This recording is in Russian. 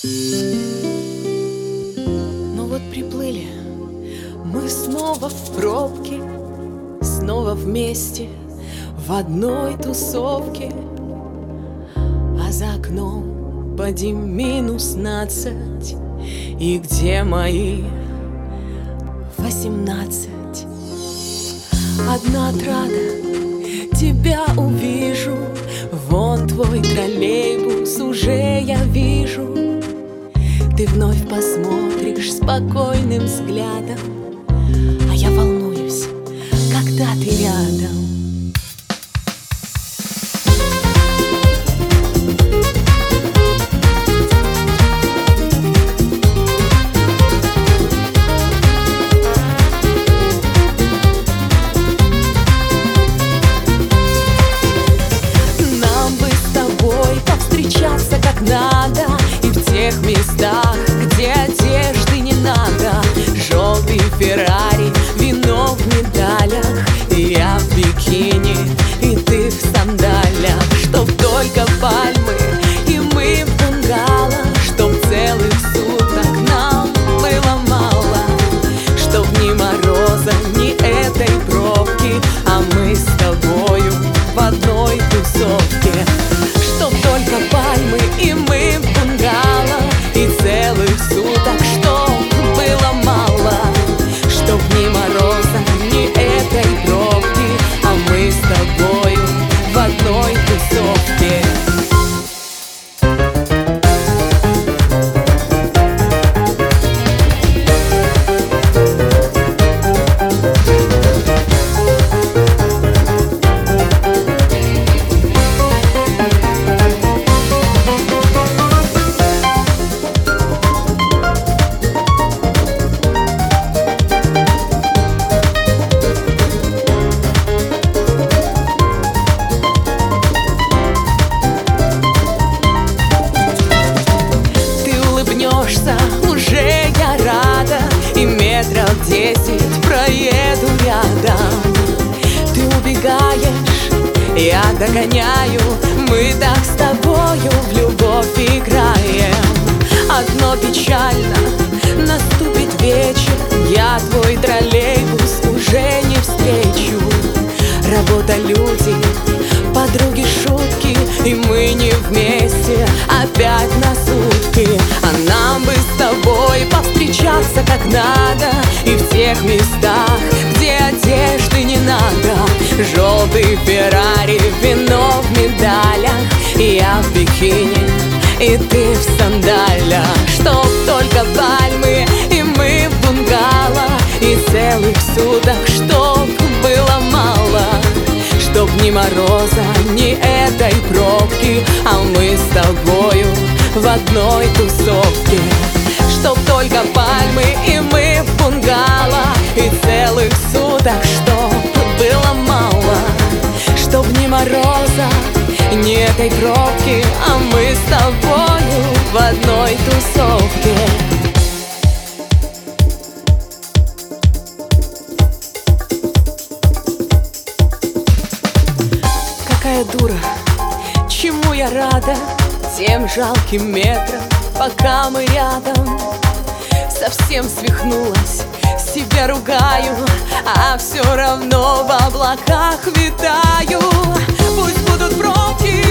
Ну вот приплыли мы снова в пробке, снова вместе в одной тусовке. А за окном поди -15. И где мои 18? Одна отрада, тебя увижу. Вон твой троллейбус, уже я вижу. Ты вновь посмотришь спокойным взглядом, а я волнуюсь, когда ты рядом. Встречаться как надо, и в тех местах, где одежды не надо. Желтый Феррари, вино в медалях, и я в бикини, и ты в сандалях. Чтоб только пальмы, и мы в бунгало, чтоб целых суток нам было мало. Чтоб ни мороза, ни этой пробки, а мы с тобою в одной тусовке. Чтоб только пальмы, и мы в бунгало, и целых суток, чтоб было мало. Чтоб ни мороза, ни этой пробки, а мы с тобою в одной тусовке. Уже я рада, и метров 10 проеду рядом. Ты убегаешь, я догоняю, мы так с тобою в любовь играем. Одно печально, наступит вечер, я твой троллейбус уже не встречу. Работа, люди, подруги, шутки, и мы не вместе опять на сутки. А нам бы с тобой повстречаться как надо, и в тех местах, где одежды не надо. Желтый Феррари, вино в медалях, и я в бикини, и ты в сандалях. Чтоб только пальмы, и мы в бунгало, и целых суток, чтоб было мало. Чтоб ни мороза, ни этой пробки, а мы с тобою в одной тусовке. Чтоб только пальмы, и мы в бунгало, и целых суток, чтоб было мало. Чтоб ни мороза, ни этой пробки, а мы с тобою в одной тусовке. Какая дура, чему я рада, тем жалким метрам, пока мы рядом. Совсем свихнулась, себя ругаю, а все равно в облаках витаю. Пусть будут пробки,